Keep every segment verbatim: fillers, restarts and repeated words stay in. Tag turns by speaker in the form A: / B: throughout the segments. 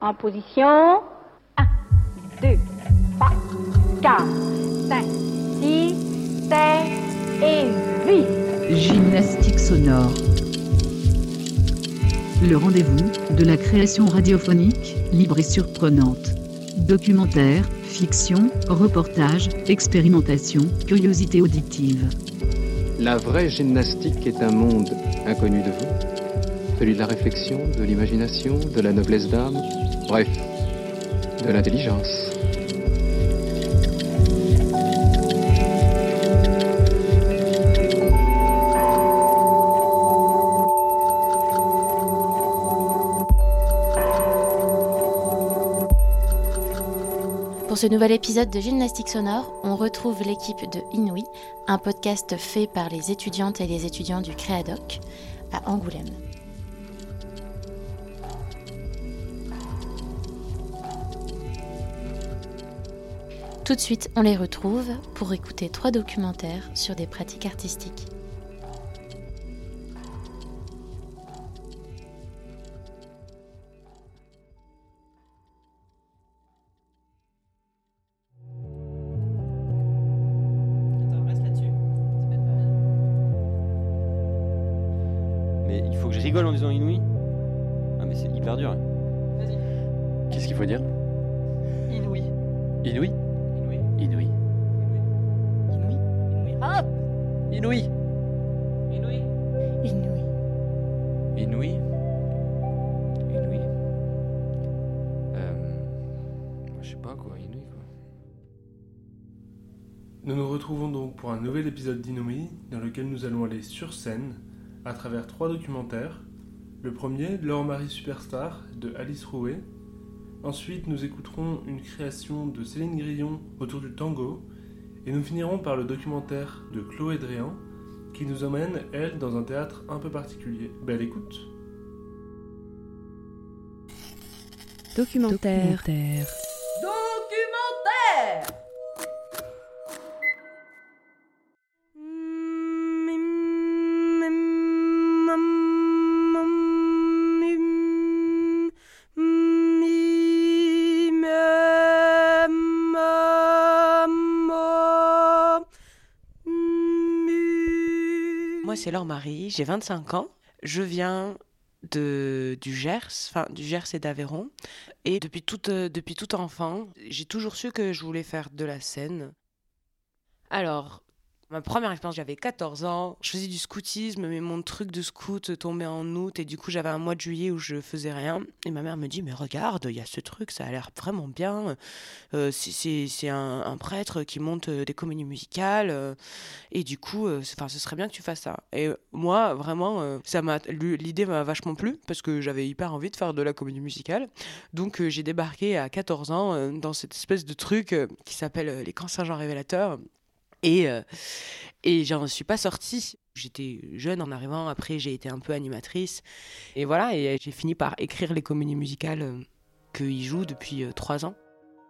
A: En position. un, deux, trois, quatre, cinq, six, sept et huit.
B: Gymnastique sonore. Le rendez-vous de la création radiophonique, libre et surprenante. Documentaire, fiction, reportage, expérimentation, curiosité auditive.
C: La vraie gymnastique est un monde inconnu de vous. Celui de la réflexion, de l'imagination, de la noblesse d'âme, bref, de l'intelligence.
D: Pour ce nouvel épisode de Gymnastique sonore, on retrouve l'équipe de Inouï, un podcast fait par les étudiantes et les étudiants du Créadoc à Angoulême. Tout de suite, on les retrouve pour écouter trois documentaires sur des pratiques artistiques.
E: Je rigole en disant Inouï. Ah mais c'est hyper dur.
F: Vas-y.
E: Qu'est-ce qu'il faut dire?
F: Inouï.
E: Inouï.
F: Inouï.
E: Inouï.
F: Inouï. Inouï. Ah.
E: Inouï.
F: Inouï.
D: Inouï.
E: Inouï. Inouï. Euh... Je sais pas quoi, Inouï quoi.
G: Nous nous retrouvons donc pour un nouvel épisode d'Inouï dans lequel nous allons aller sur scène à travers trois documentaires. Le premier, Laure-Marie Superstar, de Alice Rouet. Ensuite, nous écouterons une création de Céline Grillon autour du tango. Et nous finirons par le documentaire de Chloé Dréan, qui nous emmène, elle, dans un théâtre un peu particulier. Belle écoute.
B: Documentaire.
F: Documentaire.
H: Moi, c'est Laure-Marie, j'ai vingt-cinq ans. Je viens de, du Gers, enfin du Gers et d'Aveyron. Et depuis toute, depuis tout enfant, j'ai toujours su que je voulais faire de la scène. Alors, ma première expérience, j'avais quatorze ans. Je faisais du scoutisme, mais mon truc de scout tombait en août. Et du coup, j'avais un mois de juillet où je faisais rien. Et ma mère me dit, mais regarde, il y a ce truc, ça a l'air vraiment bien. Euh, c'est, c'est, c'est un, un prêtre qui monte des comédies musicales. Euh, et du coup, euh, ce serait bien que tu fasses ça. Et moi, vraiment, euh, ça m'a, l'idée m'a vachement plu parce que j'avais hyper envie de faire de la comédie musicale. Donc, euh, j'ai débarqué à quatorze ans euh, dans cette espèce de truc euh, qui s'appelle euh, les Camps Saint-Jean Révélateurs. Et, euh, et j'en suis pas sortie. J'étais jeune en arrivant, après j'ai été un peu animatrice. Et voilà, et j'ai fini par écrire les comédies musicales euh, qu'ils jouent depuis euh, trois ans.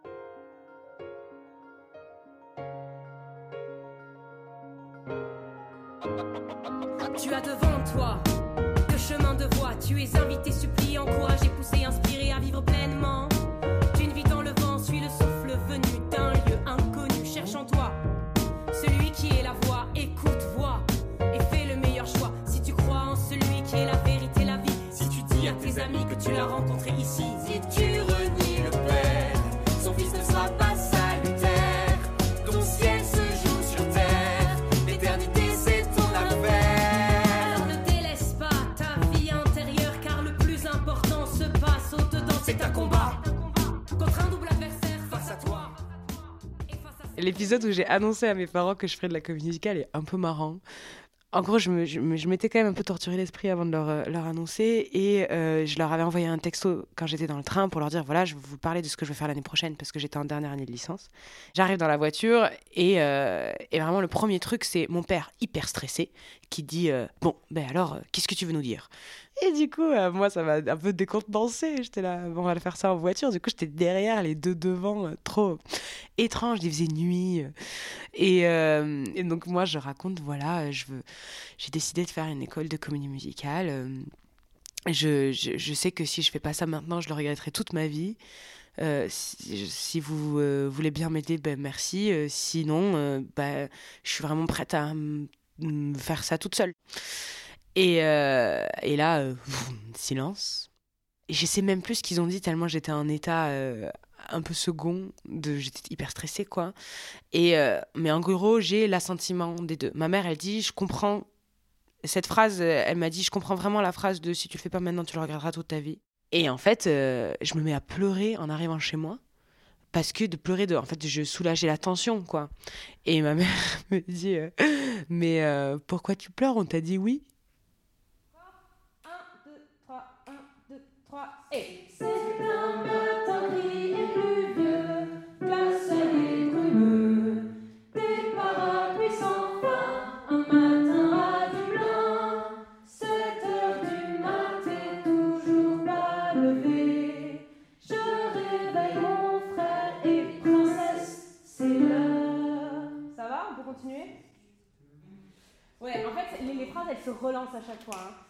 I: Tu as devant toi deux chemins de voie. Tu es invité, supplié, encouragé, poussé, inspiré à vivre pleinement. D'une vie dans le vent, suis le souffle venu d'un lieu inconnu. Cherche en toi celui qui est la voix, écoute, vois et fais le meilleur choix. Si tu crois en celui qui est la vérité, la vie. Si tu dis à tes amis que tu l'as rencontré ici. Si tu renies le Père, son fils ne sera pas salutaire. Ton ciel se joue sur terre, l'éternité c'est ton affaire. Alors ne délaisse pas ta vie intérieure, car le plus important se passe au-dedans. C'est un combat contre un double adversaire face à toi.
H: L'épisode où j'ai annoncé à mes parents que je ferais de la comédie musicale est un peu marrant. En gros, je, me, je, me, je m'étais quand même un peu torturé l'esprit avant de leur, leur annoncer et euh, je leur avais envoyé un texto quand j'étais dans le train pour leur dire voilà, je vais vous parler de ce que je vais faire l'année prochaine parce que j'étais en dernière année de licence. J'arrive dans la voiture et, euh, et vraiment le premier truc, c'est mon père hyper stressé qui dit euh, bon, ben alors, euh, qu'est-ce que tu veux nous dire ? Et du coup, euh, moi, ça m'a un peu décontenancé. J'étais là, bon, on va le faire ça en voiture. Du coup, j'étais derrière, les deux devant, euh, trop étrange. Il faisait nuit. Et, euh, et donc, moi, je raconte, voilà, je veux, j'ai décidé de faire une école de comédie musicale. Euh, Je, je, je sais que si je fais pas ça maintenant, je le regretterai toute ma vie. Euh, si, si vous euh, voulez bien m'aider, ben merci. Euh, sinon, euh, ben, je suis vraiment prête à m- m- faire ça toute seule. Et, euh, et là, euh, silence. Et je sais même plus ce qu'ils ont dit tellement j'étais en état euh, un peu second. De, j'étais hyper stressée, quoi. Et, euh, mais en gros, j'ai l'assentiment des deux. Ma mère, elle dit, je comprends. Cette phrase, elle m'a dit, je comprends vraiment la phrase de si tu le fais pas maintenant, tu le regretteras toute ta vie. Et en fait, euh, je me mets à pleurer en arrivant chez moi. Parce que de pleurer, de, en fait, je soulageais la tension, quoi. Et ma mère me dit, euh, mais euh, pourquoi tu pleures? On t'a dit oui.
I: un, deux, trois, un, deux, trois, et c'est un matin gris et pluvieux, glacial et brumeux, des parapluies sans fin, un matin à du blanc, sept heures du matin, toujours pas levé, je réveille mon frère et princesse, c'est l'heure. Ça va, on peut continuer? Ouais, en fait, les, les phrases, elles se relancent à chaque fois, hein.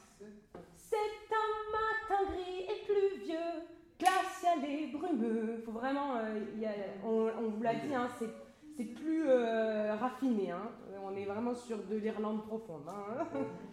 I: C'est un matin gris et pluvieux, glacial et brumeux. Faut vraiment, euh, y a, on, on vous l'a dit, hein, c'est, c'est plus euh, raffiné. Hein. On est vraiment sur de l'Irlande profonde. Hein.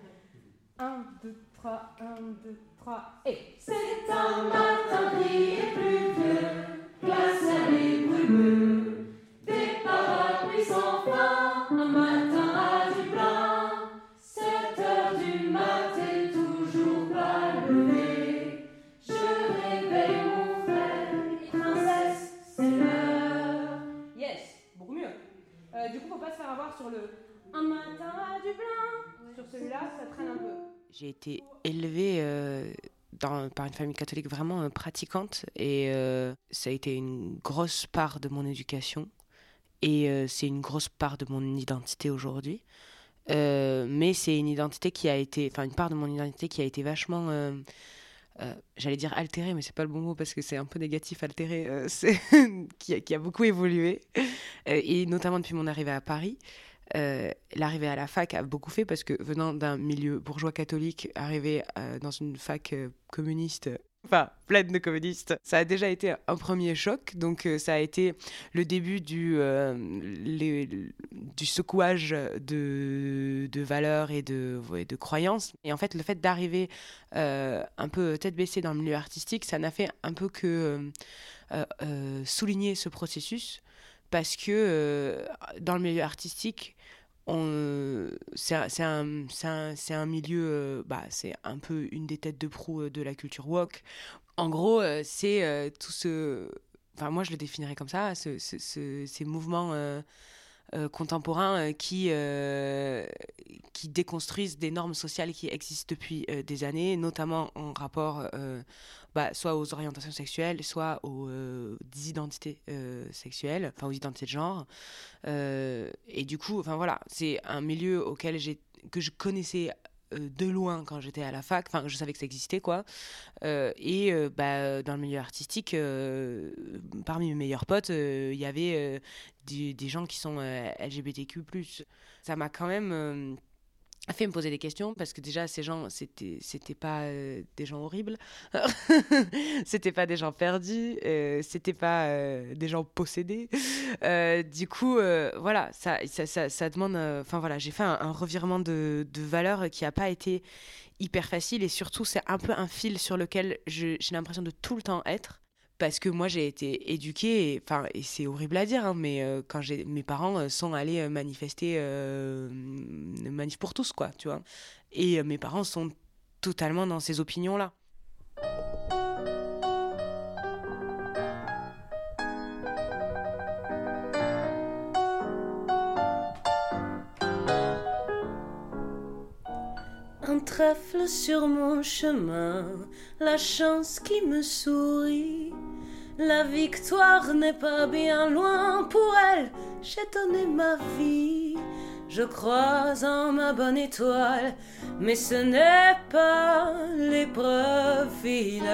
I: Un, deux, trois, un, deux, trois, et c'est un matin gris et pluvieux, glacial et brumeux, des parapluies sans fin, un matin à du blanc, sept heures du matin, toujours pas levé, je réveille mon frère, princesse, c'est l'heure. Yes, beaucoup mieux. Euh, du coup, faut pas se faire avoir sur le un matin à du blanc. Sur celui-là, ça traîne un peu.
H: J'ai été élevée euh, dans, par une famille catholique vraiment euh, pratiquante et euh, ça a été une grosse part de mon éducation et euh, c'est une grosse part de mon identité aujourd'hui. Euh, mais c'est une identité qui a été, enfin une part de mon identité qui a été vachement, euh, euh, j'allais dire altérée, mais c'est pas le bon mot parce que c'est un peu négatif altérée, euh, c'est qui, a, qui a beaucoup évolué euh, et notamment depuis mon arrivée à Paris. Euh, l'arrivée à la fac a beaucoup fait parce que venant d'un milieu bourgeois catholique, arriver euh, dans une fac euh, communiste, enfin pleine de communistes, ça a déjà été un premier choc. Donc euh, ça a été le début du, euh, les, du secouage de, de valeurs et de, ouais, de croyances. Et en fait, le fait d'arriver euh, un peu tête baissée dans le milieu artistique, ça n'a fait un peu que euh, euh, souligner ce processus. Parce que euh, dans le milieu artistique, on, c'est, un, c'est, un, c'est, un, c'est un milieu, euh, bah, c'est un peu une des têtes de proue de la culture woke. En gros, euh, c'est euh, tout ce... Enfin, moi, je le définirais comme ça, ce, ce, ce, ces mouvements euh, euh, contemporains euh, qui, euh, qui déconstruisent des normes sociales qui existent depuis euh, des années, notamment en rapport... Euh, Bah, soit aux orientations sexuelles, soit aux euh, identités euh, sexuelles, enfin aux identités de genre. Euh, et du coup, enfin voilà, c'est un milieu auquel j'ai, que je connaissais euh, de loin quand j'étais à la fac, enfin je savais que ça existait, quoi. Euh, et euh, bah, dans le milieu artistique, euh, parmi mes meilleurs potes, il euh, y avait euh, des, des gens qui sont euh, L G B T Q plus. Ça m'a quand même... Euh, a fait me poser des questions parce que déjà ces gens c'était c'était pas euh, des gens horribles c'était pas des gens perdus euh, c'était pas euh, des gens possédés euh, du coup euh, voilà ça ça, ça ça demande enfin euh, voilà j'ai fait un, un revirement de de valeurs qui a pas été hyper facile et surtout c'est un peu un fil sur lequel je, j'ai l'impression de tout le temps être. Parce que moi, j'ai été éduquée, et, enfin, et c'est horrible à dire, hein, mais euh, quand j'ai, mes parents euh, sont allés euh, manifester, euh, manif pour tous, quoi, tu vois. Et euh, mes parents sont totalement dans ces opinions-là.
I: Un trèfle sur mon chemin, la chance qui me sourit. La victoire n'est pas bien loin, pour elle, j'ai donné ma vie. Je crois en ma bonne étoile, mais ce n'est pas l'épreuve finale.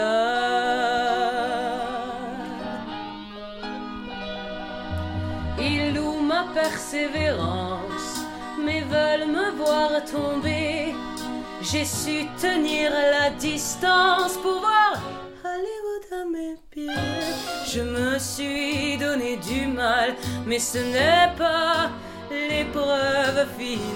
I: Ils louent ma persévérance, mais veulent me voir tomber. J'ai su tenir la distance pour voir Hollywood à mes pieds. Je me suis donné du mal, mais ce n'est pas l'épreuve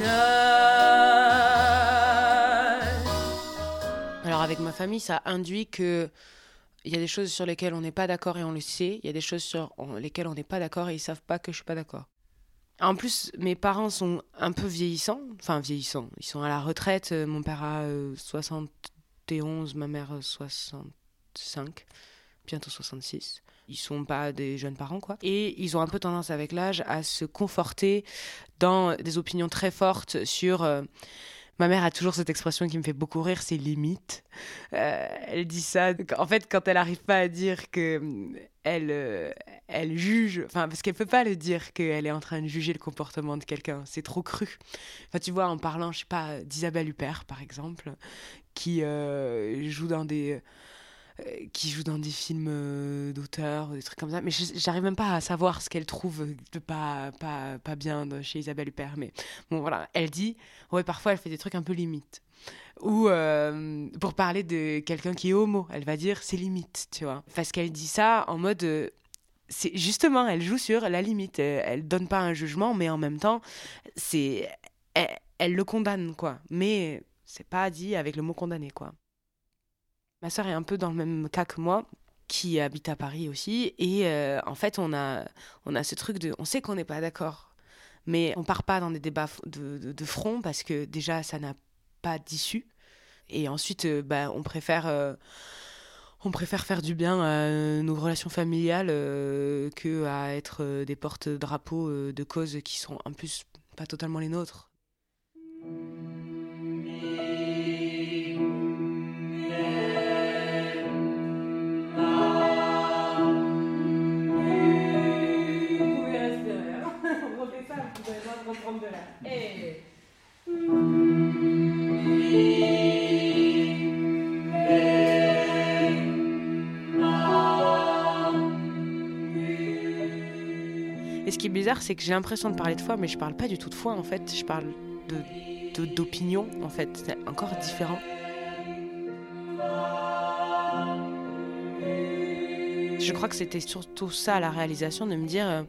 I: finale.
H: Alors avec ma famille, ça induit que il y a des choses sur lesquelles on n'est pas d'accord et on le sait. Il y a des choses sur lesquelles on n'est pas d'accord et ils savent pas que je suis pas d'accord. En plus, mes parents sont un peu vieillissants. Enfin, vieillissants. Ils sont à la retraite. Mon père a euh, soixante et onze, ma mère soixante-cinq, bientôt soixante-six. Ils sont pas des jeunes parents, quoi. Et ils ont un peu tendance avec l'âge à se conforter dans des opinions très fortes sur... Euh, Ma mère a toujours cette expression qui me fait beaucoup rire, c'est limite. Euh, elle dit ça, en fait, quand elle n'arrive pas à dire que elle, euh, elle juge, enfin, parce qu'elle peut pas le dire qu'elle est en train de juger le comportement de quelqu'un, c'est trop cru. Enfin, tu vois, en parlant, je sais pas, d'Isabelle Huppert, par exemple, qui euh, joue dans des... qui joue dans des films euh, d'auteur, des trucs comme ça, mais je, j'arrive même pas à savoir ce qu'elle trouve de pas, pas, pas bien de, chez Isabelle Huppert, mais bon voilà, elle dit, ouais parfois elle fait des trucs un peu limites, ou euh, pour parler de quelqu'un qui est homo, elle va dire c'est limite, tu vois, parce qu'elle dit ça en mode, euh, c'est justement, elle joue sur la limite, elle, elle donne pas un jugement, mais en même temps, c'est, elle, elle le condamne, quoi, mais c'est pas dit avec le mot condamné, quoi. Ma sœur est un peu dans le même cas que moi, qui habite à Paris aussi. Et euh, en fait, on a, on a ce truc de... On sait qu'on n'est pas d'accord, mais on part pas dans des débats de, de, de front parce que déjà, ça n'a pas d'issue. Et ensuite, euh, bah, on préfère... Euh, on préfère faire du bien à nos relations familiales euh, qu'à être euh, des porte-drapeaux euh, de causes qui sont en plus pas totalement les nôtres.
I: Et...
H: Et ce qui est bizarre, c'est que j'ai l'impression de parler de foi, mais je parle pas du tout de foi en fait. Je parle de, de, d'opinion en fait. C'est encore différent. Je crois que c'était surtout ça la réalisation, de me dire euh,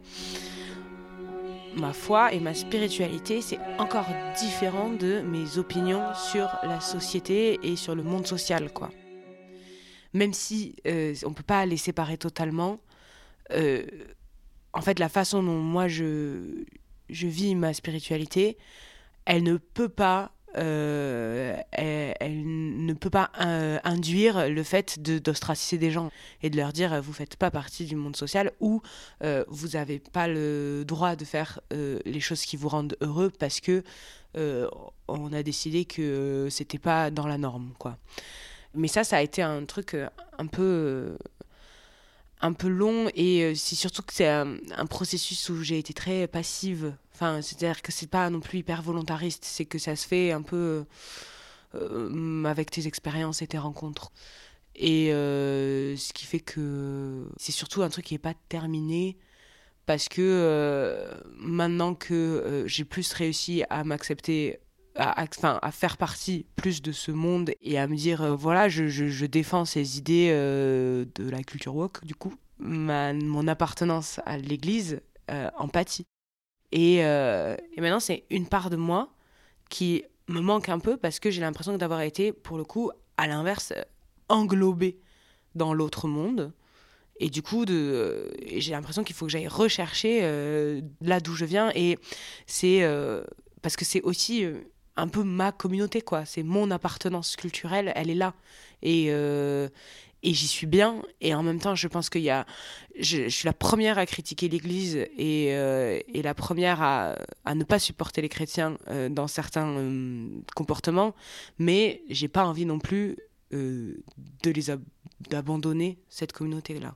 H: ma foi et ma spiritualité, c'est encore différent de mes opinions sur la société et sur le monde social, quoi. Même si euh, on peut pas les séparer totalement, euh, en fait, la façon dont moi je, je vis ma spiritualité, elle ne peut pas, euh, elle, elle ne peut pas euh, induire le fait de, d'ostraciser des gens et de leur dire vous faites pas partie du monde social ou euh, vous avez pas le droit de faire euh, les choses qui vous rendent heureux parce que euh, on a décidé que c'était pas dans la norme, quoi. Mais ça, ça a été un truc un peu... Euh, un peu long et c'est surtout que c'est un, un processus où j'ai été très passive. Enfin, c'est-à-dire que c'est pas non plus hyper volontariste, c'est que ça se fait un peu euh, avec tes expériences et tes rencontres. Et euh, ce qui fait que c'est surtout un truc qui est pas terminé parce que euh, maintenant que euh, j'ai plus réussi à m'accepter, à, à, enfin, à faire partie plus de ce monde et à me dire euh, voilà je, je, je défends ces idées euh, de la culture woke, du coup ma, mon appartenance à l'église euh, en pâtit et, euh, et maintenant c'est une part de moi qui me manque un peu parce que j'ai l'impression d'avoir été pour le coup à l'inverse englobée dans l'autre monde et du coup de, euh, j'ai l'impression qu'il faut que j'aille rechercher euh, là d'où je viens et c'est euh, parce que c'est aussi euh, un peu ma communauté, quoi. C'est mon appartenance culturelle, elle est là. Et, euh, et j'y suis bien. Et en même temps, je pense qu'il y a... Je, je suis la première à critiquer l'Église et, euh, et la première à, à ne pas supporter les chrétiens euh, dans certains euh, comportements. Mais j'ai pas envie non plus euh, de les ab- d'abandonner, cette communauté-là.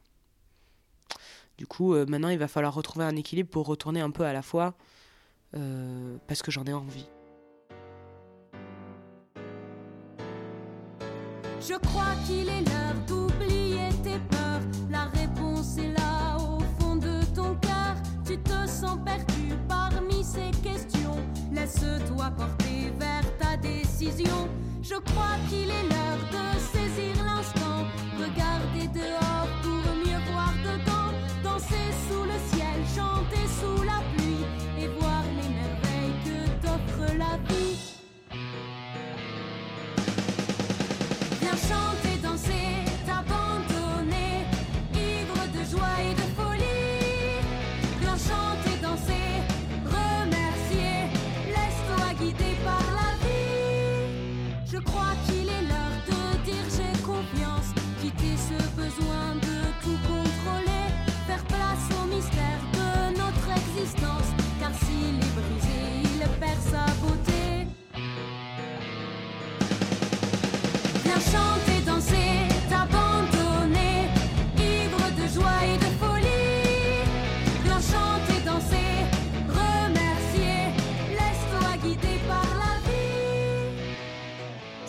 H: Du coup, euh, maintenant, il va falloir retrouver un équilibre pour retourner un peu à la foi euh, parce que j'en ai envie.
I: Je crois qu'il est l'heure d'oublier tes peurs. La réponse est là au fond de ton cœur. Tu te sens perdu parmi ces questions. Laisse-toi porter vers ta décision. Je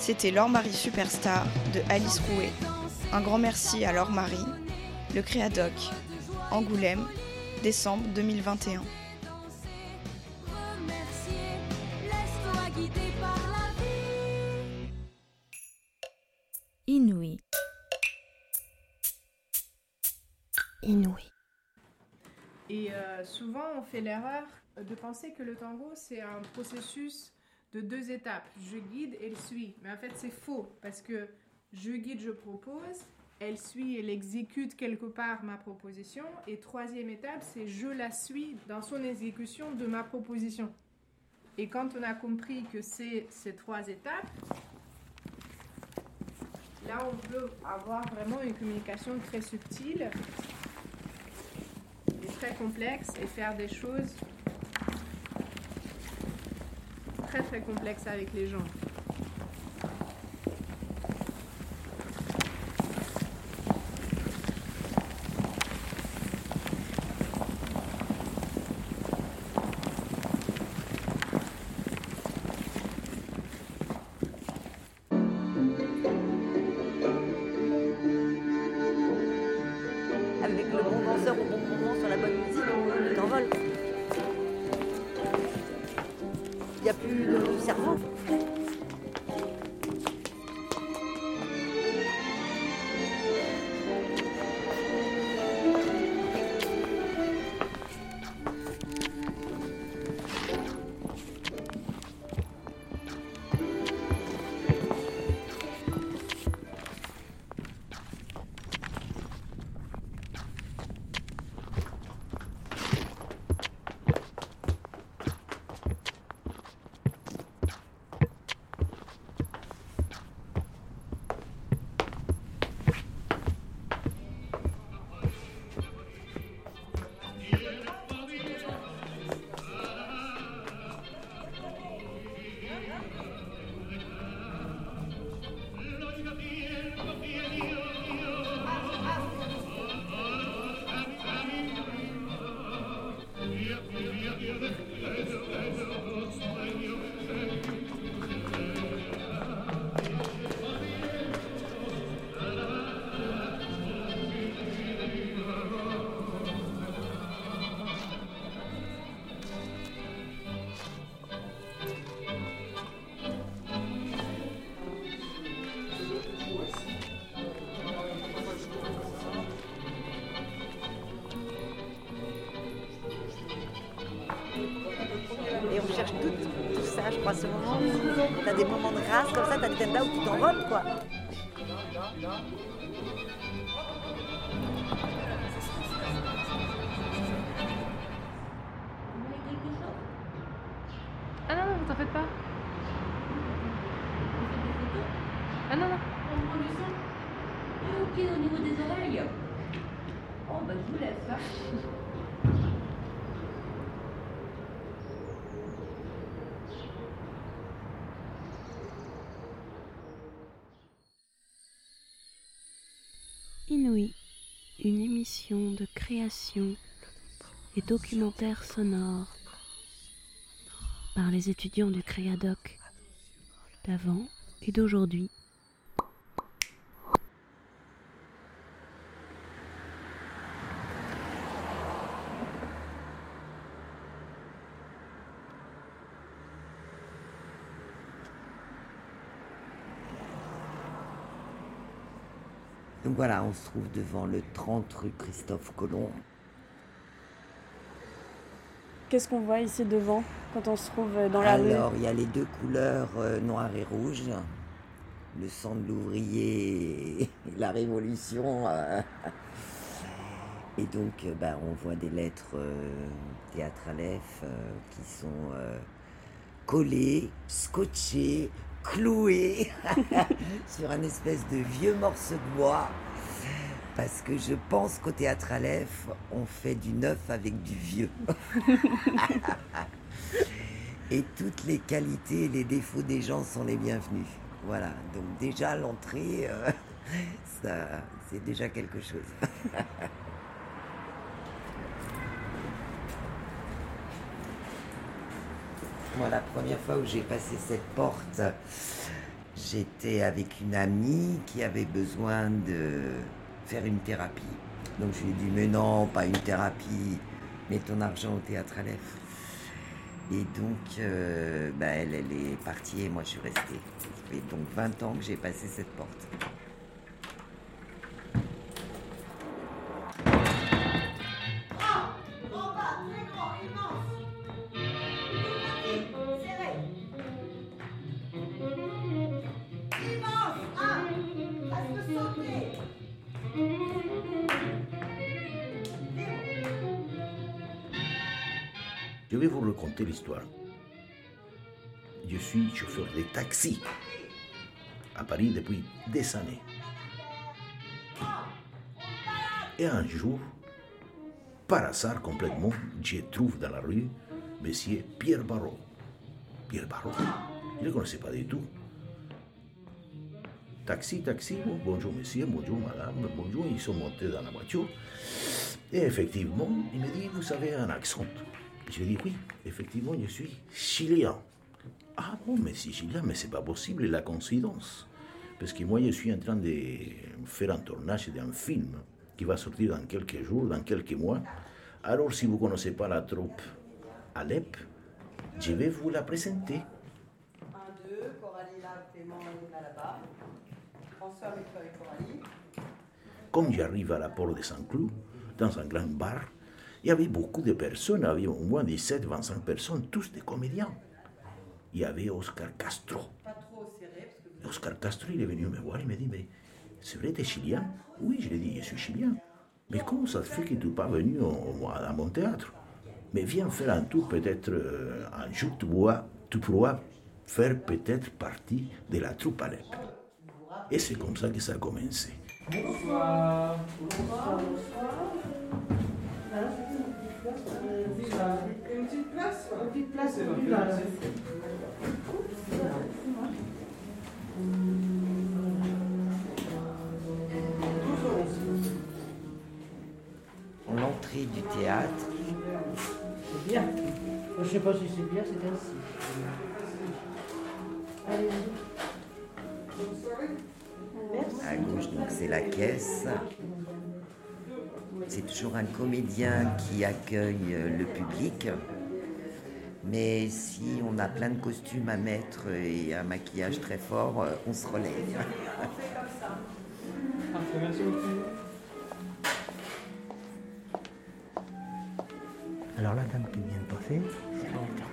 J: C'était Laure-Marie Superstar de Alice Rouet. Un grand merci à Laure-Marie. Le Créadoc, Angoulême, décembre deux mille vingt et un.
K: Inouï.
D: Inouï.
L: Et euh, souvent, on fait l'erreur de penser que le tango, c'est un processus de deux étapes. Je guide, elle suit. Mais en fait, c'est faux, parce que je guide, je propose, elle suit, elle exécute quelque part ma proposition. Et troisième étape, c'est je la suis dans son exécution de ma proposition. Et quand on a compris que c'est ces trois étapes, là, on peut avoir vraiment une communication très subtile et très complexe et faire des choses très très complexes avec les gens.
M: Avec le bon danseur au bon moment sur la bonne musique, tu t'envoles. Il n'y a plus de cerveau. Et on cherche tout, tout ça, je crois, ce moment où t'as des moments de grâce comme ça, t'as des tendas où tu t'envoles, quoi.
L: Ah non, non, vous t'en faites pas. Ah non, non.
N: On prend du son. Et ok, au niveau des oreilles. Oh, bah je vous laisse, hein.
O: Inouï, une émission de création et documentaire sonore par les étudiants du Créadoc d'avant et d'aujourd'hui.
M: Donc voilà, on se trouve devant le trente rue Christophe Colomb.
P: Qu'est-ce qu'on voit ici devant quand on se trouve dans la rue?
M: Alors, il y a les deux couleurs euh, noir et rouge. Le sang de l'ouvrier et la révolution. Euh, et donc, euh, bah, on voit des lettres euh, Théâtre Aleph euh, qui sont euh, collées, scotchées, clouées sur un espèce de vieux morceau de bois. Parce que je pense qu'au Théâtre Aleph, on fait du neuf avec du vieux. Et toutes les qualités et les défauts des gens sont les bienvenus. Voilà, donc déjà l'entrée, euh, ça, c'est déjà quelque chose. Moi, la première fois où j'ai passé cette porte, j'étais avec une amie qui avait besoin de faire une thérapie. Donc je lui ai dit, mais non, pas une thérapie, mets ton argent au Théâtre Aleph. Et donc, euh, bah, elle, elle est partie et moi je suis restée. Ça fait donc vingt ans que j'ai passé cette porte.
K: Je vais vous raconter l'histoire. Je suis chauffeur de taxi à Paris depuis des années. Et un jour, par hasard complètement, je trouve dans la rue Monsieur Pierre Barrault. Pierre Barrault, je ne le connaissais pas du tout. Taxi, taxi, bon, bonjour monsieur, bonjour madame, bonjour, ils sont montés dans la voiture. Et effectivement, il me dit, vous avez un accent. Je lui ai dit, oui, effectivement, je suis chilien. Ah bon, mais si chilien, mais c'est pas possible, la coïncidence. Parce que moi, je suis en train de faire un tournage d'un film qui va sortir dans quelques jours, dans quelques mois. Alors, si vous ne connaissez pas la troupe Alep, je vais vous la présenter.
Q: un, deux, Coralie là, Clément là là-bas. François avec toi et Coralie.
K: Comme j'arrive à la porte de Saint-Cloud, dans un grand bar, il y avait beaucoup de personnes, il y avait au moins dix-sept à vingt-cinq personnes, tous des comédiens. Il y avait Oscar Castro.
Q: Pas trop serré. Parce que...
K: Oscar Castro, il est venu me voir, il me dit, mais c'est vrai, tu es chilien? Oui, je lui ai dit, je suis chilien. Mais comment ça se fait que tu n'es pas venu au, à mon théâtre? Mais viens faire un tour, peut-être euh, un jour, tu pourras, tu pourras faire peut-être partie de la troupe Alep. Et c'est comme ça que ça a commencé.
Q: Bonsoir. Bonsoir. Une petite place, une petite place, une petite place.
M: L'entrée du théâtre.
R: C'est bien. Je ne sais pas si c'est bien, c'est ainsi. Allez-y.
M: À gauche, donc c'est la caisse. C'est toujours un comédien qui accueille le public. Mais si on a plein de costumes à mettre et un maquillage très fort, on se relève.
Q: Merci beaucoup.
R: Alors la dame qui vient de passer, c'est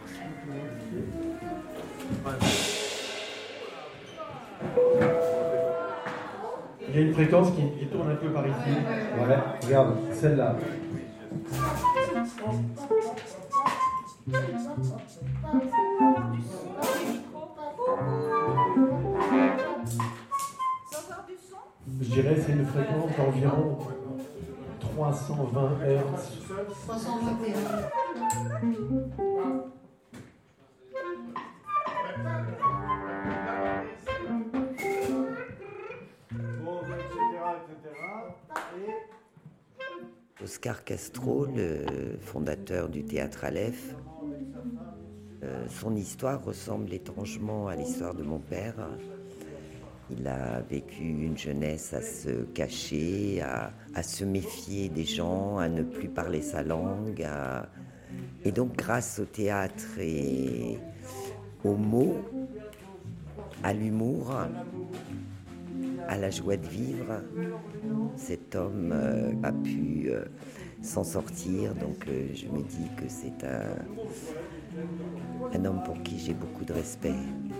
S: Il y a une fréquence qui, qui tourne un peu par ici. Ouais, regarde, celle-là. Je dirais c'est une fréquence d'environ trois cent vingt hertz.
T: trois cent vingt et un.
M: Oscar Castro, le fondateur du Théâtre Aleph, euh, son histoire ressemble étrangement à l'histoire de mon père. Il a vécu une jeunesse à se cacher, à, à se méfier des gens, à ne plus parler sa langue. À... Et donc, grâce au théâtre et aux mots, à l'humour, à la joie de vivre, cet homme euh, a pu euh, s'en sortir. Donc euh, je me dis que c'est un, un homme pour qui j'ai beaucoup de respect.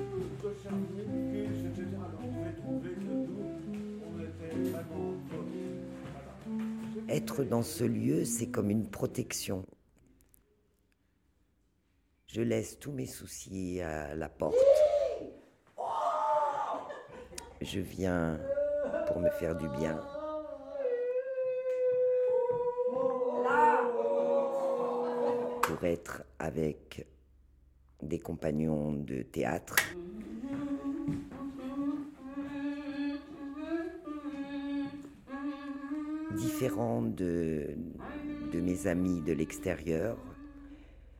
M: Être dans ce lieu, c'est comme une protection. Je laisse tous mes soucis à la porte. Je viens pour me faire du bien. Pour être avec des compagnons de théâtre. Différents de, de mes amis de l'extérieur.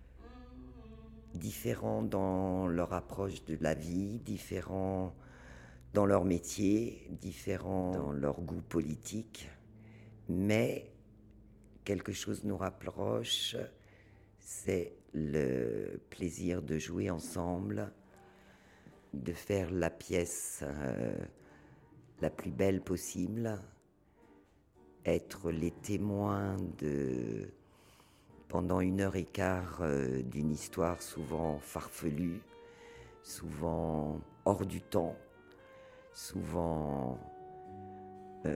M: Différents dans leur approche de la vie, différents dans leur métier, différents dans leur goût politique, mais quelque chose nous rapproche, c'est le plaisir de jouer ensemble, de faire la pièce euh, la plus belle possible, être les témoins de, pendant une heure et quart euh, d'une histoire souvent farfelue, souvent hors du temps, souvent euh,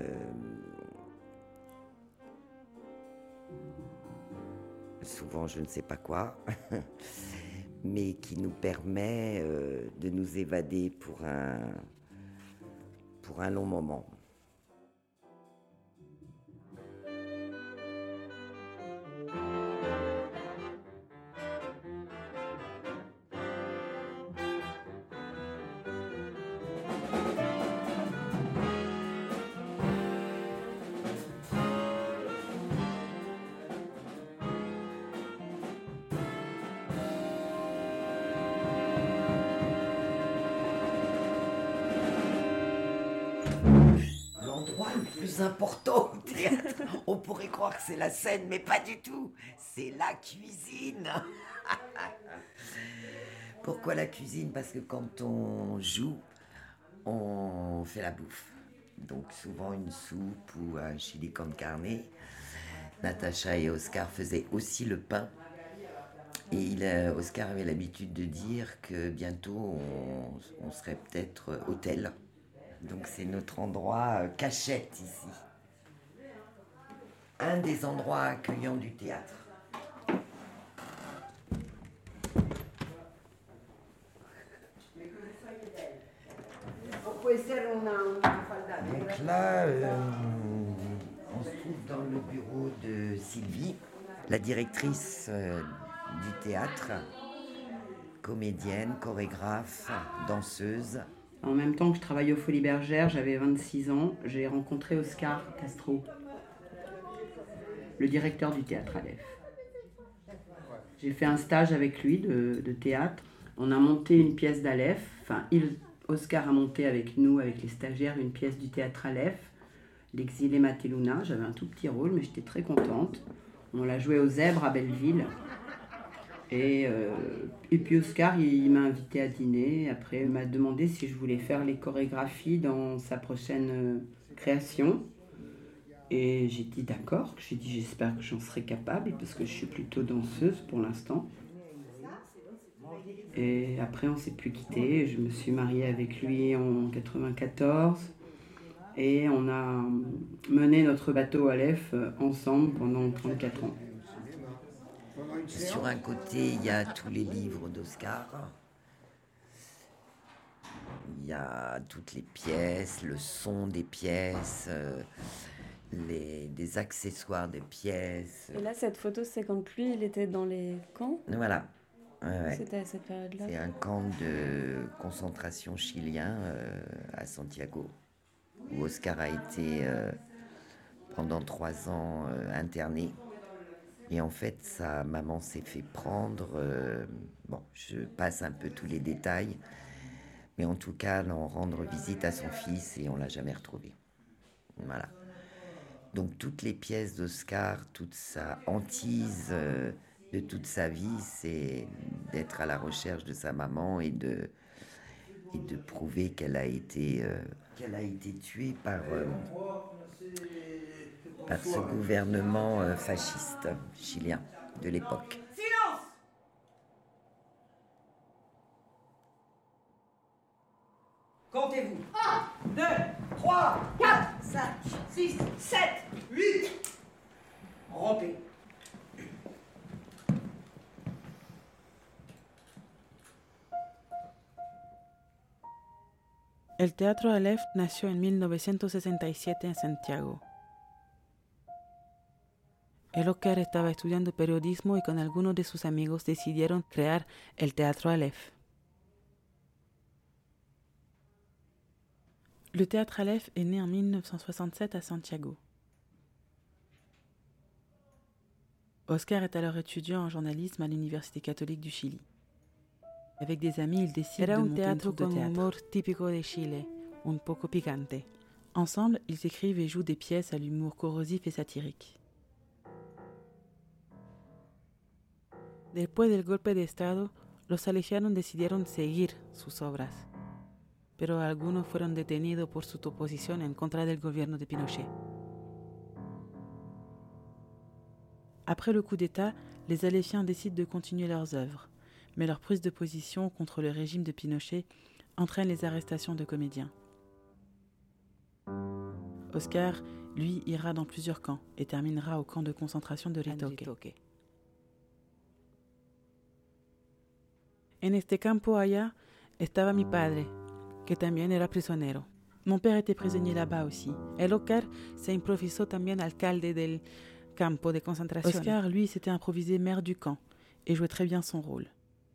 M: souvent je ne sais pas quoi, mais qui nous permet euh, de nous évader pour un, pour un long moment. Important au théâtre. On pourrait croire que c'est la scène, mais pas du tout. C'est la cuisine. Pourquoi la cuisine? Parce que quand on joue, on fait la bouffe. Donc souvent une soupe ou un chili con carne. Natacha et Oscar faisaient aussi le pain. Et il, Oscar avait l'habitude de dire que bientôt on, on serait peut-être hôtel. Donc c'est notre endroit euh, cachette ici. Un des endroits accueillants du théâtre. Donc là, euh, on se trouve dans le bureau de Sylvie, la directrice euh, du théâtre, comédienne, chorégraphe, danseuse.
U: En même temps que je travaillais aux Folies Bergères, j'avais vingt-six ans, j'ai rencontré Oscar Castro, le directeur du théâtre Aleph. J'ai fait un stage avec lui de, de théâtre. On a monté une pièce d'Aleph, enfin il, Oscar a monté avec nous, avec les stagiaires, une pièce du théâtre Aleph, L'exilé Mateluna. J'avais un tout petit rôle, mais j'étais très contente. On l'a joué aux Zèbres à Belleville. Et, euh, et puis Oscar, il, il m'a invité à dîner. Après, il m'a demandé si je voulais faire les chorégraphies dans sa prochaine euh, création. Et j'ai dit d'accord. J'ai dit j'espère que j'en serai capable parce que je suis plutôt danseuse pour l'instant. Et après, on s'est plus quittés. Je me suis mariée avec lui en quatre-vingt-quatorze. Et on a mené notre bateau Aleph ensemble pendant trente-quatre ans.
M: Sur un côté, il y a tous les livres d'Oscar. Il y a toutes les pièces, le son des pièces, euh, les, des accessoires des pièces.
P: Et là, cette photo, c'est quand lui, il était dans les camps?
M: Voilà. Ouais, ouais.
P: C'était à cette période-là.
M: C'est un camp de concentration chilien euh, à Santiago, où Oscar a été euh, pendant trois ans euh, interné. Et en fait, sa maman s'est fait prendre. Euh, bon, je passe un peu tous les détails, mais en tout cas, en rendre visite à son fils et on l'a jamais retrouvé. Voilà. Donc toutes les pièces d'Oscar, toute sa hantise euh, de toute sa vie, c'est d'être à la recherche de sa maman et de et de prouver qu'elle a été euh, qu'elle a été tuée par euh, par ce gouvernement euh, fasciste chilien de l'époque.
I: Silence!
Q: Comptez-vous.
I: un,
Q: deux, trois,
I: quatre,
Q: cinq,
I: six,
Q: sept, huit. Rompez.
V: El Teatro Aleph nació en mil novecientos sesenta y siete en Santiago. El Oscar estaba estudiando periodismo y con algunos de sus amigos decidieron crear el Teatro Aleph. Le Théâtre Aleph est né en mille neuf cent soixante-sept à Santiago. Oscar est alors étudiant en journalisme à l'Université catholique du Chili. Avec des amis, il décide de monter une troupe de théâtre. Era un teatro con humor típico de Chile, un poco picante. Ensemble, ils écrivent et jouent des pièces à l'humour corrosif et satirique. Después del golpe de Estado, los salesianos decidieron seguir sus obras, pero algunos fueron detenidos por su oposición en contra del gobierno de Pinochet. Après le coup d'État, les Aléfiens décident de continuer leurs œuvres, mais leur prise de position contre le régime de Pinochet entraîne les arrestations de comédiens. Oscar, lui, ira dans plusieurs camps et terminera au camp de concentration de Ritoque. En este campo allá estaba mi padre, que también era prisionero. Mon père était prisonnier là-bas aussi. El Oscar se improvisó también alcalde del campo de concentración. Oscar, lui, s'était improvisé maire du camp et jouait très bien son rôle.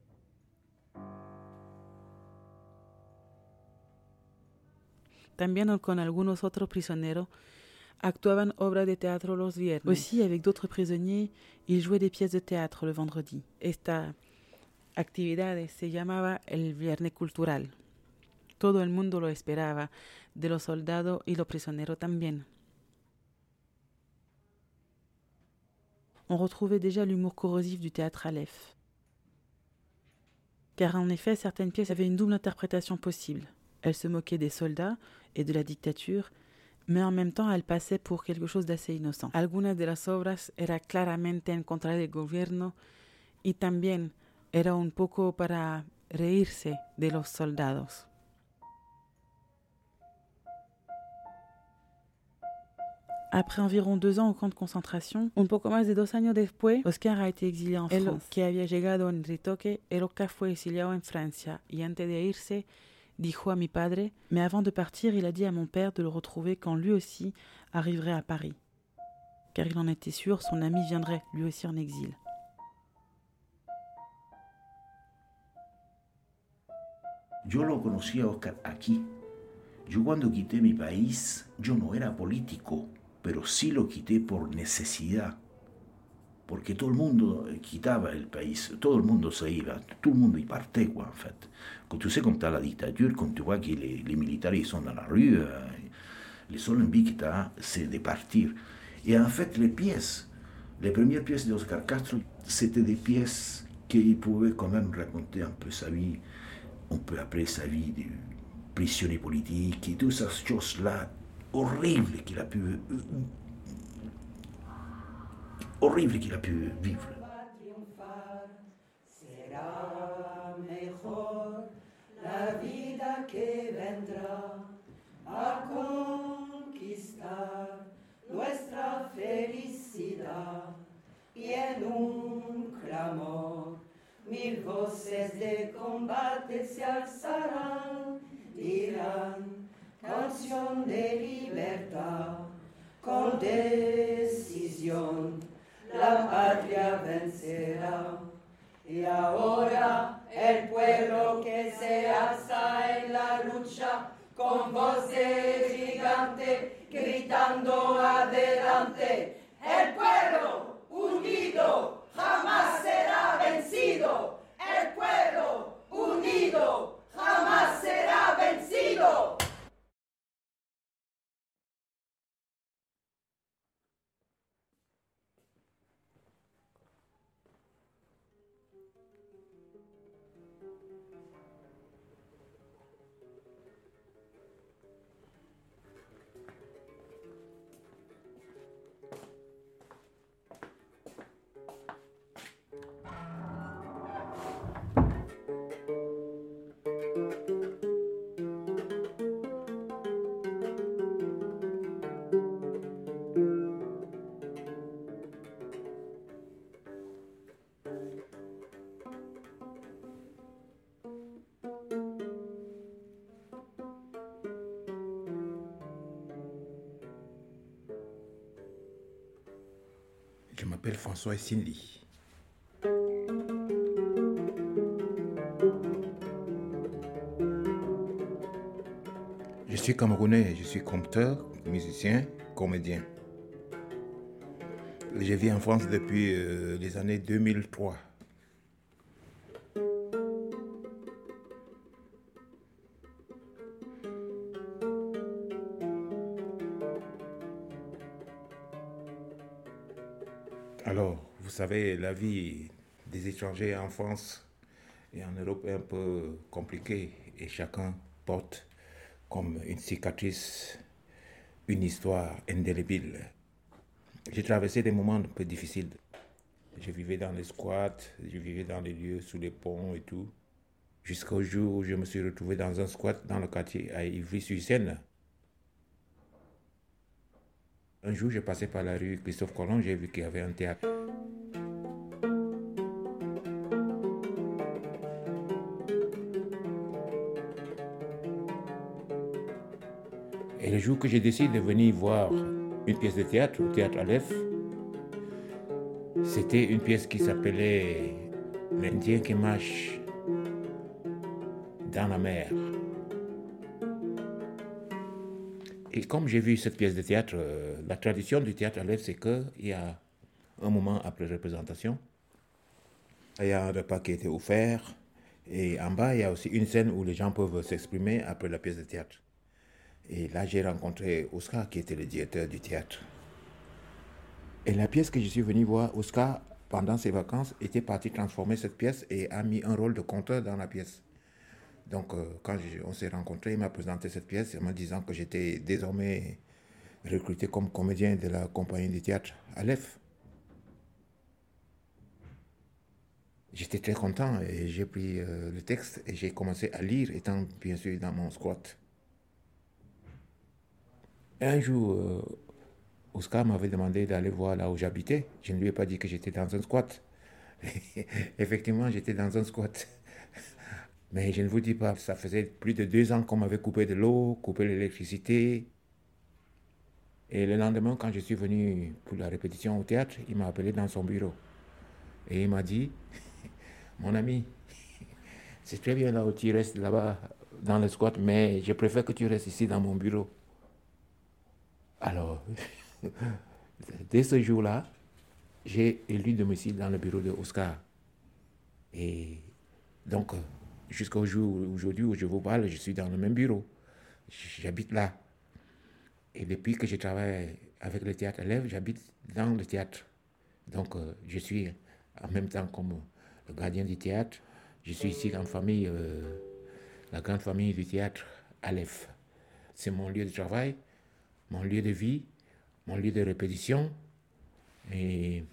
V: También con algunos otros prisioneros actuaban obras de teatro los viernes. Aussi, avec d'autres prisonniers, ils jouaient des pièces de théâtre le vendredi. Esta actividad se llamaba el Viernes Cultural. Todo el mundo lo esperaba, de los soldados y los prisioneros también. On retrouvait déjà l'humour corrosif du théâtre Aleph. Car en effet, certaines pièces avaient une double interprétation possible. Elles se moquaient des soldats et de la dictature, mais en même temps, elles passaient pour quelque chose d'assez innocent. Algunas de las obras eran claramente en contra del gobierno y también era un poco para reírse de los soldados. Après environ deux ans au camp de concentration, un poco más de dos años después, Oscar a été exilé en France. El que había llegado en Ritoque, el Oscar fue exiliado en Francia y antes de irse, dijo a mi padre, mais avant de partir, il a dit à mon père de le retrouver quand lui aussi arriverait à Paris. Car il en était sûr, son ami viendrait lui aussi en exil.
K: Yo lo conocí a Oscar aquí. Yo cuando quité mi país, yo no era político, pero sí lo quité por necesidad. Porque todo el mundo quitaba el país, todo el mundo se iba, tout le monde y partait, quoi, en fait. Quand tu sais, comme tu as la dictature, quand tu vois que les, les militaires ils sont dans la rue, euh, le seul envie que tu as, c'est de partir. Et en fait, les pièces, les premières pièces d'Oscar Castro, c'était des pièces qu'il pouvait quand même raconter un peu sa vie, un peu après sa vie de prisonnier politique, et toutes ces choses-là horribles qu'il a pu... horrible qu'il a pu vivre.
A: Será mejor la vida que vendrá a conquistar nuestra felicidad y en un clamor mil voces de combate se alzarán, dirán canción de libertad con decisión. La patria vencerá. Y ahora el pueblo que se alza en la lucha con voces gigantes gritando adelante. El pueblo unido jamás será vencido. El pueblo unido jamás será vencido.
C: Je m'appelle François Essinli. Je suis camerounais, je suis conteur, musicien, comédien. Je vis en France depuis euh, les années deux mille trois. Alors, vous savez, la vie des étrangers en France et en Europe est un peu compliquée et chacun porte comme une cicatrice une histoire indélébile. J'ai traversé des moments un peu difficiles. Je vivais dans les squats, je vivais dans les lieux sous les ponts et tout, jusqu'au jour où je me suis retrouvé dans un squat dans le quartier à Ivry-sur-Seine. Un jour, je passais par la rue Christophe Colomb, j'ai vu qu'il y avait un théâtre. Et le jour que j'ai décidé de venir voir une pièce de théâtre, au théâtre Aleph, c'était une pièce qui s'appelait L'Indien qui marche dans la mer. Et comme j'ai vu cette pièce de théâtre, euh, la tradition du théâtre Aleph, c'est qu'il y a un moment après représentation, il y a un repas qui a été offert, et en bas, il y a aussi une scène où les gens peuvent s'exprimer après la pièce de théâtre. Et là, j'ai rencontré Oscar, qui était le directeur du théâtre. Et la pièce que je suis venu voir, Oscar, pendant ses vacances, était parti transformer cette pièce et a mis un rôle de conteur dans la pièce. Donc, euh, quand je, on s'est rencontrés, il m'a présenté cette pièce en me disant que j'étais désormais recruté comme comédien de la compagnie de théâtre Aleph. J'étais très content et j'ai pris euh, le texte et j'ai commencé à lire, étant bien sûr dans mon squat. Un jour, euh, Oscar m'avait demandé d'aller voir là où j'habitais. Je ne lui ai pas dit que j'étais dans un squat. Effectivement, j'étais dans un squat. Mais je ne vous dis pas, ça faisait plus de deux ans qu'on m'avait coupé de l'eau, coupé l'électricité. Et le lendemain, quand je suis venu pour la répétition au théâtre, il m'a appelé dans son bureau. Et il m'a dit, mon ami, c'est très bien là où tu restes là-bas dans le squat, mais je préfère que tu restes ici dans mon bureau. Alors, dès ce jour-là, j'ai élu domicile dans le bureau de Oscar. Et donc, jusqu'au jour aujourd'hui où je vous parle, je suis dans le même bureau. J'habite là. Et depuis que je travaille avec le théâtre Aleph, j'habite dans le théâtre. Donc, euh, je suis en même temps comme le gardien du théâtre. Je suis ici en famille, euh, la grande famille du théâtre Aleph. C'est mon lieu de travail, mon lieu de vie, mon lieu de répétition. Et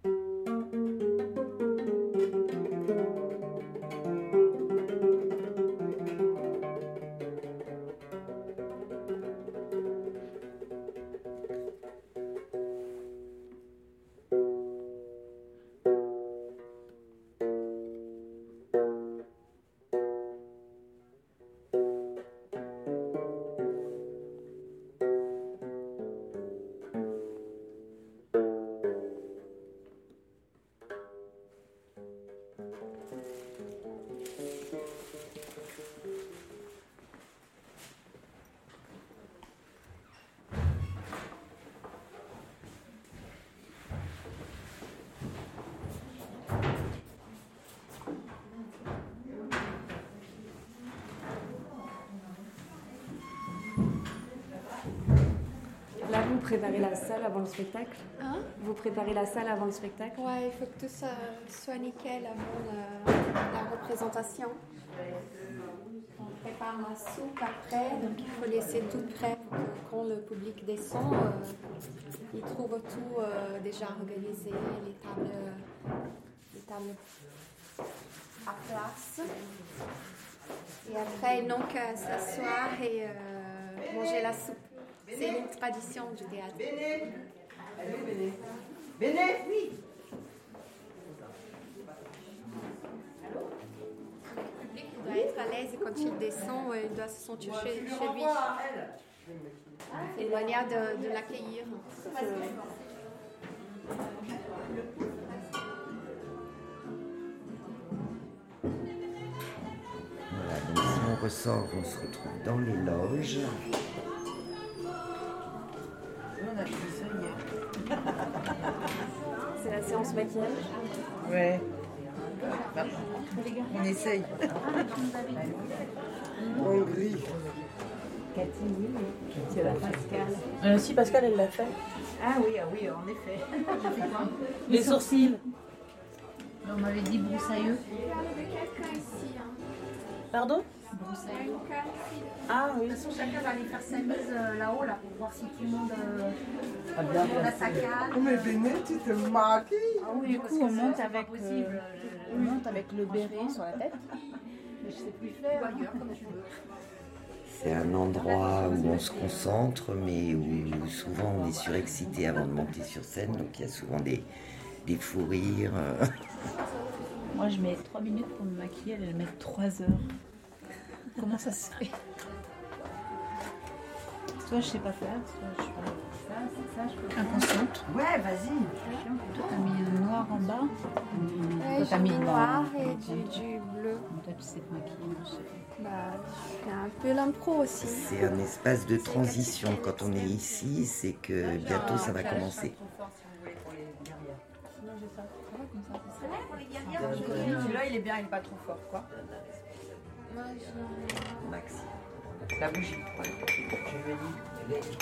P: Là, vous préparez la salle avant le spectacle.
E: Hein?
P: Vous préparez la salle avant le spectacle.
E: Ouais, il faut que tout ça soit nickel avant la, la représentation. On prépare la soupe après, donc il faut laisser tout prêt pour que quand le public descend, euh, il trouve tout euh, déjà organisé, les tables, les tables à place. Et après, ils n'ont qu'à s'asseoir et euh, manger la soupe. C'est une tradition du théâtre.
Q: Béné, allez Béné. Béné, oui.
E: Le public doit être à l'aise et quand il descend, il doit se sentir chez, chez lui. C'est une manière de, de l'accueillir.
M: Voilà, donc si on ressort, on se retrouve dans les loges.
T: On a fait ça hier.
P: C'est la séance maquillage.
T: Ouais. Bah, on essaye. On grille.
B: Cathy, oui, c'est la Pascal.
V: Euh, si, Pascal, elle l'a fait.
B: Ah oui, ah oui, en effet. J'ai fait quoi?
V: Les sourcils.
B: On m'avait dit broussailleux.
V: Pardon?
B: Broussailleux.
V: Ah oui.
B: De toute façon, chacun va aller faire sa mise euh, là-haut, là, pour voir si tout le monde, euh,
V: Ah, bien,
B: tout le monde a
V: bien.
B: sa canne.
G: Oh, mais Béné, tu te maquilles.
B: Ah oui,
V: Du
B: parce
V: coup,
B: que
V: on
B: ça,
V: monte
B: c'est pas
V: avec,
B: possible.
V: euh,
B: Je-
V: on monte avec le béret sur la tête.
B: Mais je sais plus faire. Ou ailleurs, comme tu veux.
M: C'est un endroit où on se concentre, mais où souvent on est surexcité avant de monter sur scène, donc il y a souvent des, des fous rires. euh.
B: Moi, je mets trois minutes pour me maquiller, elle, elle met trois heures. Comment ça se fait? Soit je sais pas faire, soit je fais ça, c'est ça, je peux faire. Inconsciente. Ouais, vas-y. Toi, t'as mis le noir en bas.
E: Ouais,
B: Toi, t'as
E: j'ai
B: mis
E: mis
B: le
E: noir et du, du bleu.
B: Toi, tu sais te maquiller, je sais pas.
E: Bah, je fais un peu l'impro aussi.
M: C'est un espace de transition. Quand on est ici, c'est que bientôt ça va commencer.
B: Sinon, j'ai ça. Ça va comme ça, c'est ça. Celui-là, il est bien, il est pas trop fort, quoi.
E: Moi, je...
M: Maxi.
U: La bougie. Je lui ai dit.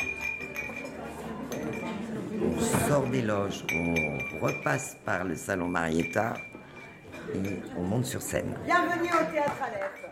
M: On sort des loges, on repasse par le salon Marietta et on monte sur scène.
Q: Bienvenue au Théâtre Aleph.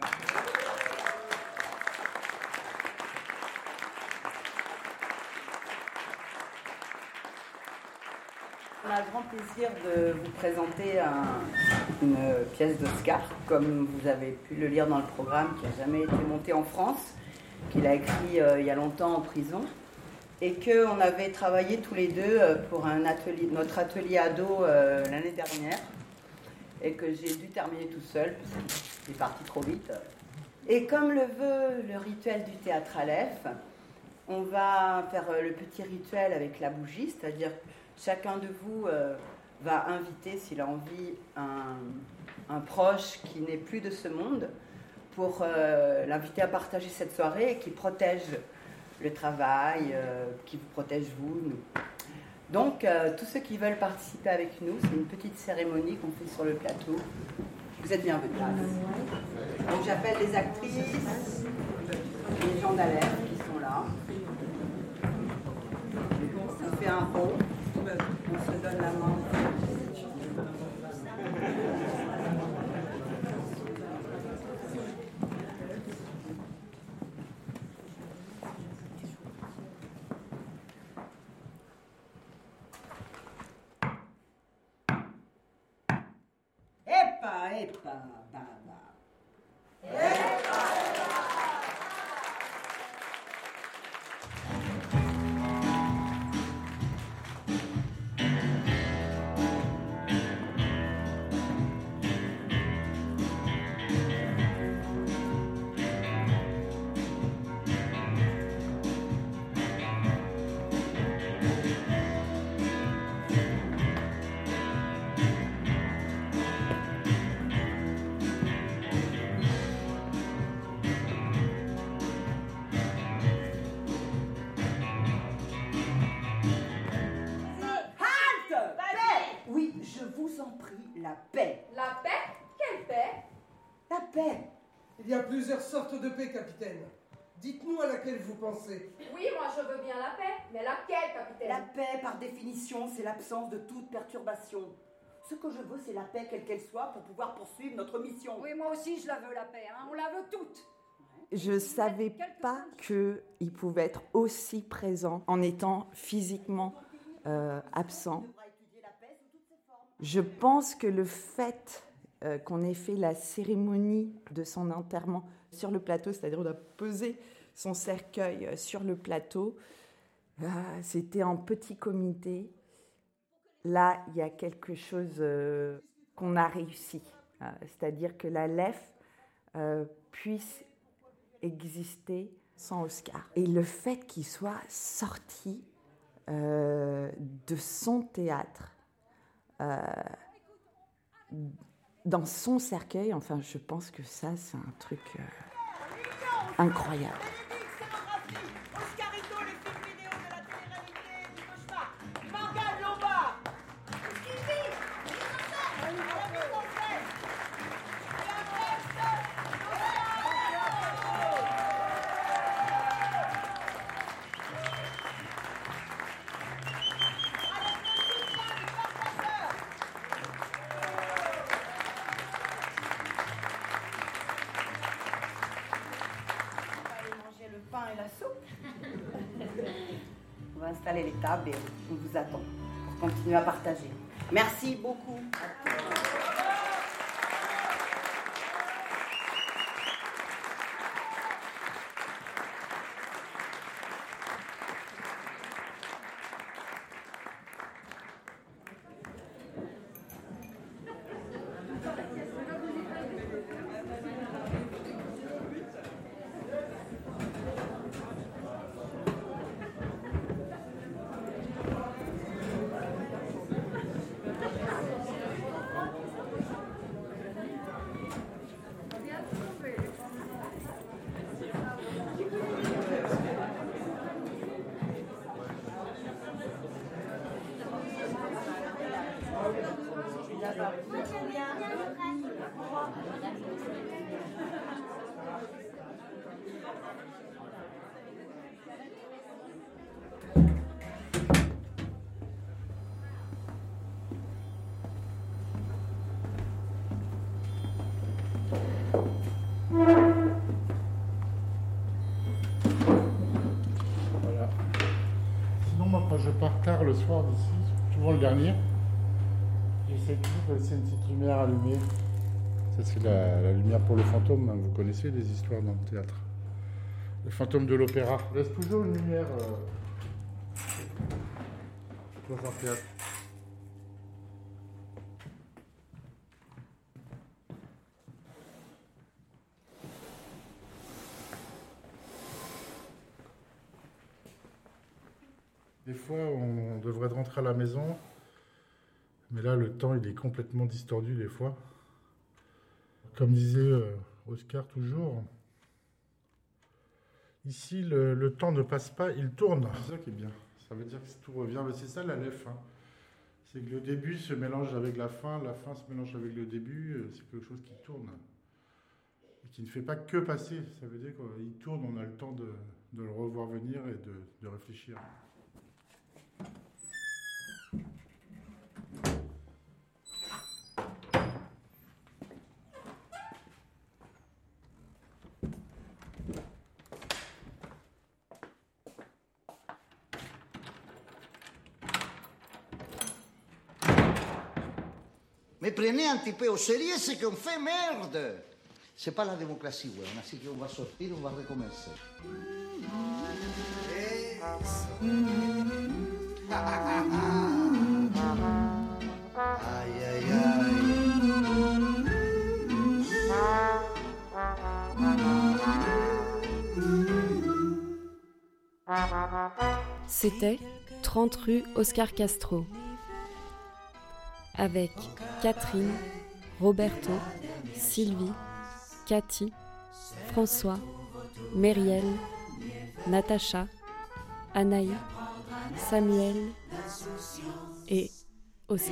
U: On a le grand plaisir de vous présenter un- une pièce d'Oscar, comme vous avez pu le lire dans le programme, qui n'a jamais été monté en France, qu'il a écrit euh, il y a longtemps en prison, et qu'on avait travaillé tous les deux euh, pour un atelier, notre atelier ado euh, l'année dernière, et que j'ai dû terminer tout seul, parce que c'est parti trop vite. Et comme le veut le rituel du Théâtre Aleph, on va faire euh, le petit rituel avec la bougie, c'est-à-dire chacun de vous euh, va inviter, s'il a envie, un, un proche qui n'est plus de ce monde pour euh, l'inviter à partager cette soirée et qui protège le travail, euh, qui vous protège vous, nous. Donc, euh, tous ceux qui veulent participer avec nous, c'est une petite cérémonie qu'on fait sur le plateau. Vous êtes bienvenus. Donc, j'appelle les actrices, les gens d'Aleph qui sont là. On fait un rond. On se donne la main.
Q: Epa, epa, baba. Halte! Paix! Oui, je vous en prie, la paix.
W: La paix? Quelle paix?
Q: La paix.
G: Il y a plusieurs sortes de paix, capitaine. Dites-nous à laquelle vous pensez.
W: Oui, moi je veux bien la paix, mais laquelle, capitaine?
Q: La paix, par définition, c'est l'absence de toute perturbation. Ce que je veux, c'est la paix, quelle qu'elle soit, pour pouvoir poursuivre notre mission.
W: Oui, moi aussi je la veux la paix, hein. On la veut toute.
X: Je ne savais pas qu'il pouvait être aussi présent en étant physiquement euh, absent. Je pense que le fait euh, qu'on ait fait la cérémonie de son enterrement sur le plateau, c'est-à-dire on a posé son cercueil sur le plateau, euh, c'était en petit comité. Là, il y a quelque chose euh, qu'on a réussi, euh, c'est-à-dire que la L E F euh, puisse exister sans Oscar. Et le fait qu'il soit sorti euh, de son théâtre, euh, dans son cercueil, enfin, je pense que ça, c'est un truc euh, incroyable.
Q: va installer les tables et on vous attend pour continuer à partager. Merci beaucoup.
D: Voilà. Sinon, moi, quand je pars tard le soir d'ici, souvent le dernier, j'essaie toujours de laisser une petite lumière allumée. Ça, c'est la, la lumière pour le fantôme. Vous connaissez des histoires dans le théâtre. Le fantôme de l'opéra. Laisse toujours une lumière euh, dans un théâtre. Des fois, on devrait rentrer à la maison, mais là, le temps, il est complètement distordu des fois. Comme disait euh, Oscar toujours, ici, le, le temps ne passe pas, il tourne. C'est ça qui est bien. Ça veut dire que tout revient. Mais c'est ça l'Aleph. Hein. C'est que le début se mélange avec la fin, la fin se mélange avec le début. C'est quelque chose qui tourne. Et qui ne fait pas que passer. Ça veut dire qu'il tourne, on a le temps de, de le revoir venir et de, de réfléchir.
F: Mais prenez un petit peu au sérieux ce qu'on fait, merde. C'est pas la démocratie, ouais. Ainsi qu'on va sortir, on va recommencer. Aïe, aïe,
O: aïe. C'était trente rue Oscar Castro. Avec Catherine, Roberto, Sylvie, Cathy, François, Mériel, Natacha, Anaï, Samuel et Oscar.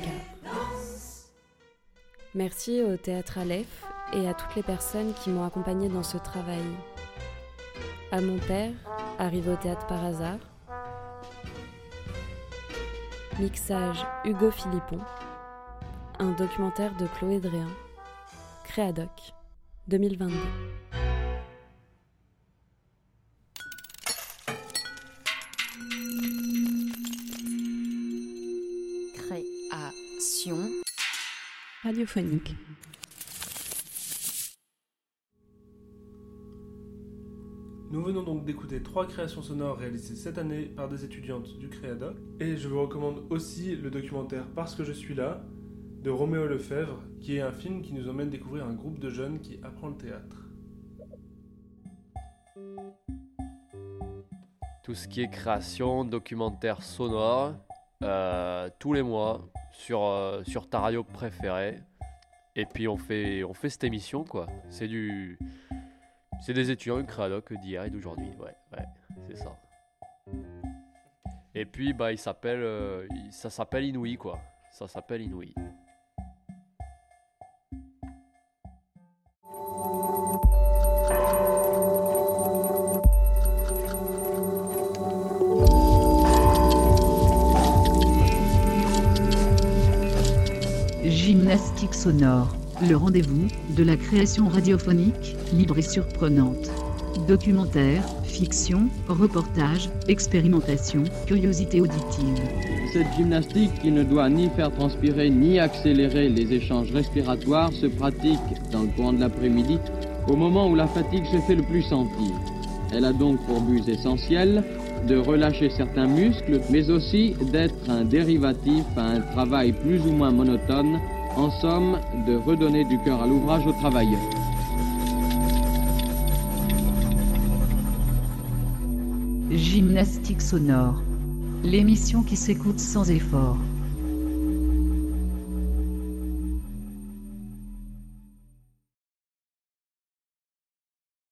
O: Merci au Théâtre Aleph et à toutes les personnes qui m'ont accompagnée dans ce travail. À mon père, arrivé au théâtre par hasard. Mixage Hugo Philippon. Un documentaire de Chloé Dréhin. Créadoc, deux mille vingt-deux.
H: Création
O: radiophonique.
J: Nous venons donc d'écouter trois créations sonores réalisées cette année par des étudiantes du Créadoc. Et je vous recommande aussi le documentaire Parce que je suis là, de Roméo Lefebvre, qui est un film qui nous emmène découvrir un groupe de jeunes qui apprend le théâtre.
Y: Tout ce qui est création, documentaire sonore, euh, tous les mois, sur, euh, sur ta radio préférée. Et puis on fait, on fait cette émission, quoi. C'est du... C'est des étudiants du Créadoc d'hier et d'aujourd'hui, ouais, ouais, c'est ça. Et puis, bah, il s'appelle... Euh, ça s'appelle Inouï, quoi. Ça s'appelle Inouï.
Z: Gymnastique sonore, le rendez-vous de la création radiophonique, libre et surprenante.
H: Documentaire, fiction, reportage, expérimentation, curiosité auditive.
L: Cette gymnastique qui ne doit ni faire transpirer ni accélérer les échanges respiratoires se pratique dans le courant de l'après-midi au moment où la fatigue se fait le plus sentir. Elle a donc pour but essentiel de relâcher certains muscles, mais aussi d'être un dérivatif à un travail plus ou moins monotone, en somme, de redonner du cœur à l'ouvrage aux travailleurs.
H: Gymnastique sonore. L'émission qui s'écoute sans effort.